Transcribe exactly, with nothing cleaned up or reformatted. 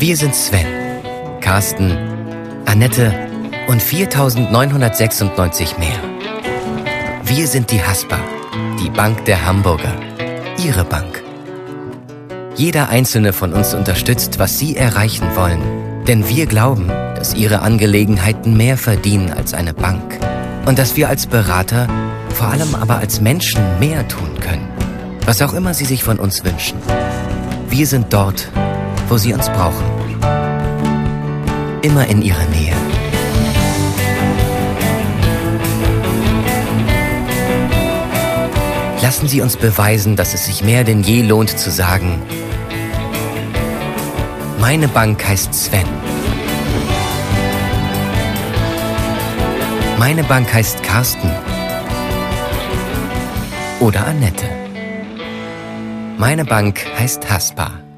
Wir sind Sven, Carsten, Annette und viertausendneunhundertsechsundneunzig mehr. Wir sind die Haspa, die Bank der Hamburger, Ihre Bank. Jeder einzelne von uns unterstützt, was Sie erreichen wollen, denn wir glauben, dass Ihre Angelegenheiten mehr verdienen als eine Bank und dass wir als Berater, vor allem aber als Menschen mehr tun können, was auch immer Sie sich von uns wünschen. Wir sind dort, wo Sie uns brauchen. Immer in Ihrer Nähe. Lassen Sie uns beweisen, dass es sich mehr denn je lohnt zu sagen: Meine Bank heißt Sven. Meine Bank heißt Carsten. Oder Annette. Meine Bank heißt Haspa.